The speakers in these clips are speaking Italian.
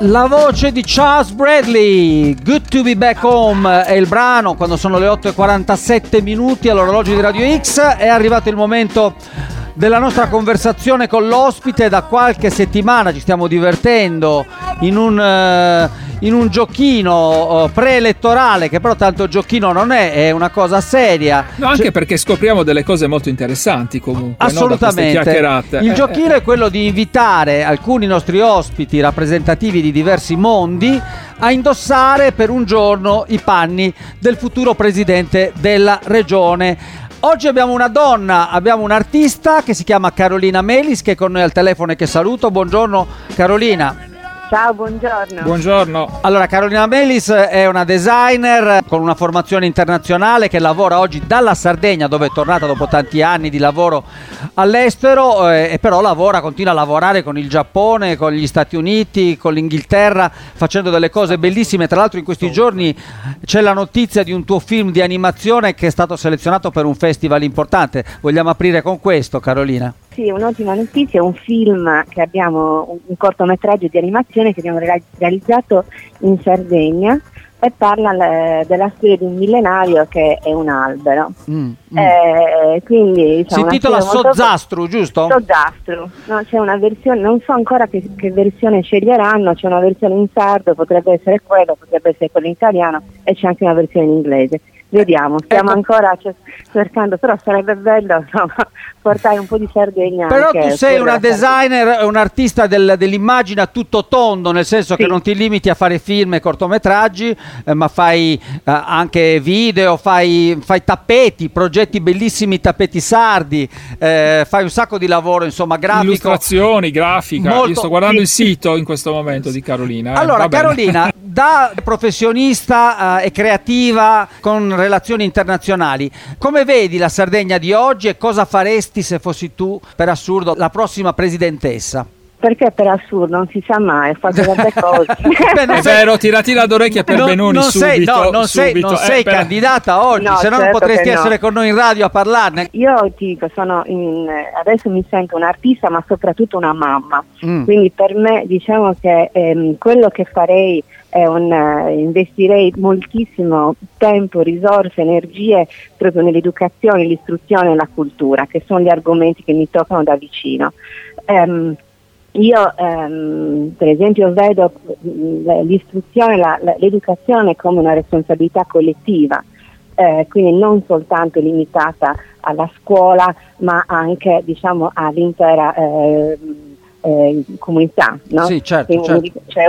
La voce di Charles Bradley, Good to be back home, è il brano. Quando sono le 8:47 all'orologio di Radio X è arrivato il momento della nostra conversazione con l'ospite. Da qualche settimana ci stiamo divertendo in un giochino preelettorale, che però tanto giochino non è una cosa seria. No, anche perché scopriamo delle cose molto interessanti comunque. Assolutamente. No, da queste chiacchierate. Il giochino è quello di invitare alcuni nostri ospiti rappresentativi di diversi mondi a indossare per un giorno i panni del futuro presidente della regione. Oggi abbiamo una donna, abbiamo un artista che si chiama Carolina Melis, che è con noi al telefono e che saluto. Buongiorno Carolina. Ciao, buongiorno. Buongiorno. Allora, Carolina Melis è una designer con una formazione internazionale che lavora oggi dalla Sardegna, dove è tornata dopo tanti anni di lavoro all'estero, e però continua a lavorare con il Giappone, con gli Stati Uniti, con l'Inghilterra, facendo delle cose bellissime. Tra l'altro in questi giorni c'è la notizia di un tuo film di animazione che è stato selezionato per un festival importante. Vogliamo aprire con questo, Carolina? Sì, un'ottima notizia, un film che abbiamo, un cortometraggio di animazione che abbiamo realizzato in Sardegna e parla della storia di un millenario che è un albero. Quindi, si intitola Sozzastru, giusto? Sozzastru, no, c'è una versione, non so ancora che versione sceglieranno, c'è una versione in sardo, potrebbe essere quello, potrebbe essere quello in italiano e c'è anche una versione in inglese. Vediamo, stiamo ancora cercando, però sarebbe bello, insomma, portare un po' di Sardegna. Però tu sei una designer, un artista dell'immagine a tutto tondo, nel senso che non ti limiti a fare film e cortometraggi, ma fai anche video, fai tappeti, progetti bellissimi, tappeti sardi, fai un sacco di lavoro, insomma, grafico. Illustrazioni, grafica. Molto, io sto guardando il sito in questo momento di Carolina. Allora, Carolina, da professionista e creativa con relazioni internazionali, come vedi la Sardegna di oggi e cosa faresti se fossi tu, per assurdo, la prossima presidentessa? Perché per assurdo, non si sa mai, ho fatto tante cose. È vero, tirati d'orecchie per Benoni subito. Non sei candidata oggi, no, se no certo non potresti essere no. con noi in radio a parlarne. Io ti dico, adesso mi sento un'artista ma soprattutto una mamma, quindi per me diciamo che quello che farei è investirei moltissimo tempo, risorse, energie proprio nell'educazione, l'istruzione e la cultura, che sono gli argomenti che mi toccano da vicino. Io per esempio vedo l'istruzione, l'educazione come una responsabilità collettiva, quindi non soltanto limitata alla scuola ma anche diciamo all'intera comunità, no? Sì, certo. C'è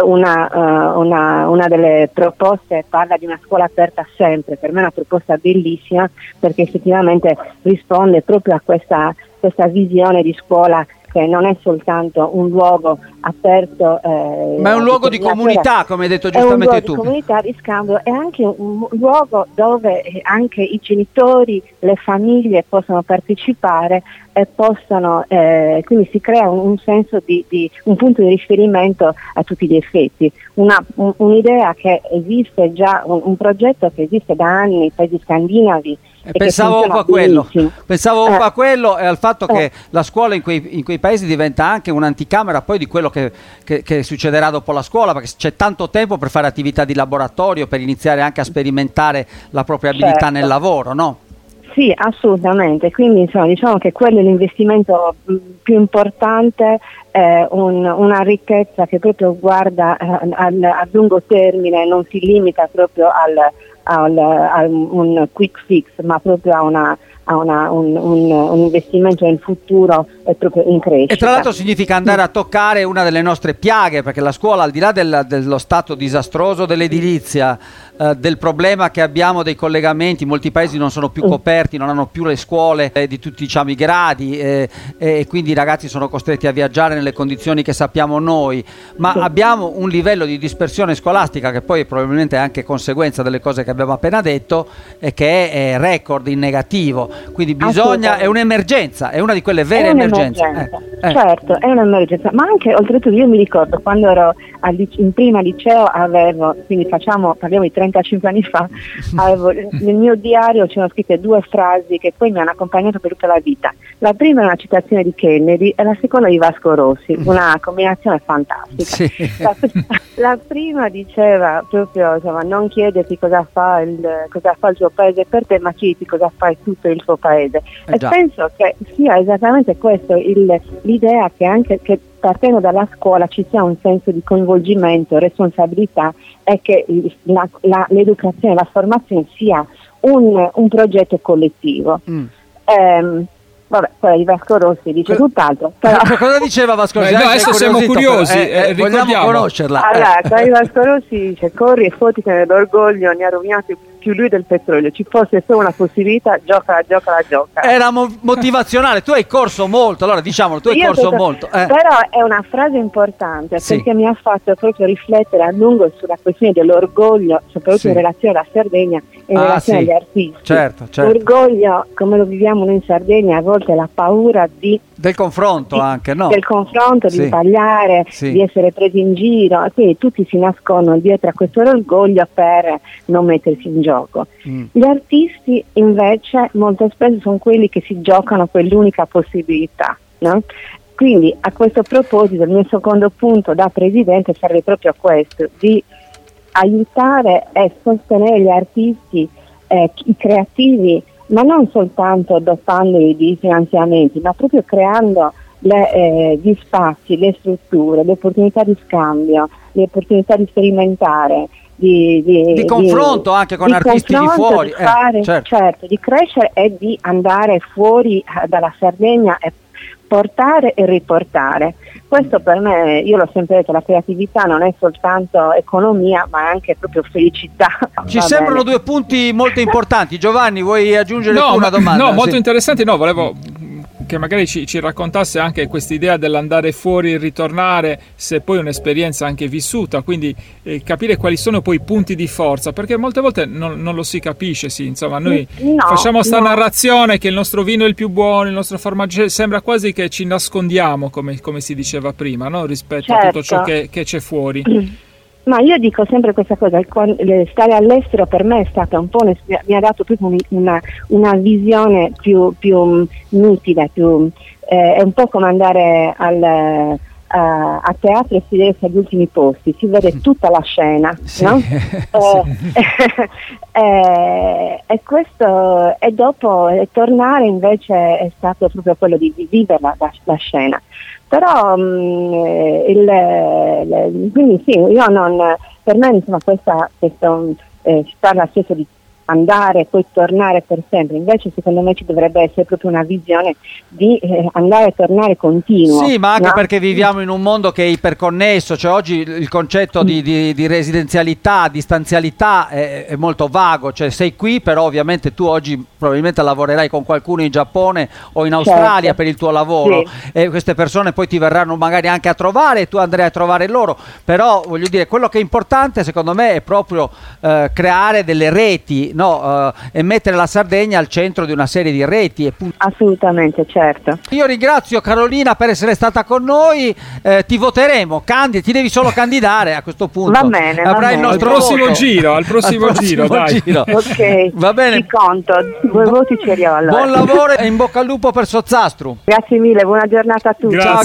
una delle proposte parla di una scuola aperta sempre. Per me è una proposta bellissima perché effettivamente risponde proprio a questa visione di scuola che non è soltanto un luogo aperto, ma è un luogo di comunità, come hai detto giustamente tu. È un luogo di comunità, di scambio, è anche un luogo dove anche i genitori, le famiglie possono partecipare e possono, quindi si crea un senso di un punto di riferimento a tutti gli effetti. Un'idea che esiste già, un progetto che esiste da anni nei paesi scandinavi. Pensavo un po' a quello e al fatto che la scuola in quei paesi diventa anche un'anticamera poi di quello che succederà dopo la scuola, perché c'è tanto tempo per fare attività di laboratorio, per iniziare anche a sperimentare la propria abilità nel lavoro, no? Sì, assolutamente, quindi insomma, diciamo che quello è l'investimento più importante, una ricchezza che proprio guarda a lungo termine, non si limita proprio a un quick fix, ma proprio a un investimento nel futuro è proprio in crescita. E tra l'altro significa andare a toccare una delle nostre piaghe, perché la scuola, al di là dello stato disastroso dell'edilizia, del problema che abbiamo dei collegamenti, molti paesi non sono più coperti, non hanno più le scuole di tutti, diciamo, i gradi, e quindi i ragazzi sono costretti a viaggiare nelle condizioni che sappiamo noi, ma abbiamo un livello di dispersione scolastica che poi probabilmente è anche conseguenza delle cose che abbiamo appena detto, e che è record in negativo, quindi bisogna, è un'emergenza, è una di quelle vere emergenze. Certo, è un'emergenza, ma anche oltretutto io mi ricordo quando ero in prima liceo, quindi parliamo di 35 anni fa, nel mio diario c'erano scritte 2 frasi che poi mi hanno accompagnato per tutta la vita. La prima è una citazione di Kennedy e la seconda di Vasco Rossi. Rossi, una combinazione fantastica. Sì. La prima diceva proprio, insomma, non chiederti cosa fa il tuo paese per te, ma chiediti cosa fa tutto il tuo paese. E già. penso che sia esattamente questo l'idea che anche che partendo dalla scuola ci sia un senso di coinvolgimento, responsabilità e che l'educazione, la formazione sia un progetto collettivo. Vabbè, quella di Vasco Rossi dice tutt'altro. Però... Cosa diceva Vasco Rossi? No, adesso siamo curiosi, vogliamo conoscerla. Allora, quella di Vasco Rossi dice: corri e fottiti nell'orgoglio, ne ha rovinato più lui del petrolio. Ci fosse solo una possibilità, gioca. Era motivazionale. Tu hai corso molto, allora diciamolo, tu hai corso molto. Però è una frase importante, sì, perché mi ha fatto proprio riflettere a lungo sulla questione dell'orgoglio, soprattutto sì, in relazione alla Sardegna e in relazione agli artisti. Certo. L'orgoglio, come lo viviamo noi in Sardegna, a volte è la paura del confronto anche, no? Del confronto, sì, di sbagliare, sì, di essere presi in giro, e quindi tutti si nascondono dietro a questo orgoglio per non mettersi in gioco. Gli artisti invece molto spesso sono quelli che si giocano quell'unica possibilità, no? Quindi a questo proposito il mio secondo punto da presidente sarebbe proprio questo, di aiutare e sostenere gli artisti, i creativi, ma non soltanto dotandoli di finanziamenti, ma proprio creando gli spazi, le strutture, le opportunità di scambio, le opportunità di sperimentare, di confronto anche con artisti di fuori, di fare, certo, di crescere e di andare fuori dalla Sardegna e portare e riportare. Questo per me, io l'ho sempre detto, la creatività non è soltanto economia, ma è anche proprio felicità. Ci sembrano due punti molto importanti. Giovanni, vuoi aggiungere una domanda? No, molto interessante. No, volevo che magari ci raccontasse anche quest'idea dell'andare fuori e ritornare, se poi è un'esperienza anche vissuta, quindi capire quali sono poi i punti di forza, perché molte volte non lo si capisce, sì, insomma, noi facciamo sta narrazione che il nostro vino è il più buono, il nostro formaggio, sembra quasi che ci nascondiamo, come si diceva prima, no? Rispetto a tutto ciò che c'è fuori. Ma io dico sempre questa cosa, stare all'estero per me è stata un po' mi ha dato proprio una visione più nitida, è un po' come andare a teatro e sedersi agli ultimi posti, si vede tutta la scena, sì, no? E questo, e dopo tornare invece è stato proprio quello di vivere la scena. Però quindi sì, io non, per me insomma si parla spesso di andare e poi tornare per sempre, invece secondo me ci dovrebbe essere proprio una visione di andare e tornare continuo. Sì, ma anche perché viviamo in un mondo che è iperconnesso, cioè oggi il concetto di residenzialità, di stanzialità è molto vago, cioè sei qui, però ovviamente tu oggi probabilmente lavorerai con qualcuno in Giappone o in Australia, certo, per il tuo lavoro, sì, e queste persone poi ti verranno magari anche a trovare e tu andrai a trovare loro, però voglio dire, quello che è importante secondo me è proprio creare delle reti, no, e mettere la Sardegna al centro di una serie di reti. Assolutamente, certo. Io ringrazio Carolina per essere stata con noi, ti voteremo, ti devi solo candidare a questo punto. Va bene, avrai il nostro al prossimo giro, dai. Ok, va bene. Ti conto, 2 voti ce li ho allora. Buon lavoro e in bocca al lupo per Sozzastru. Grazie mille, buona giornata a tutti. Grazie.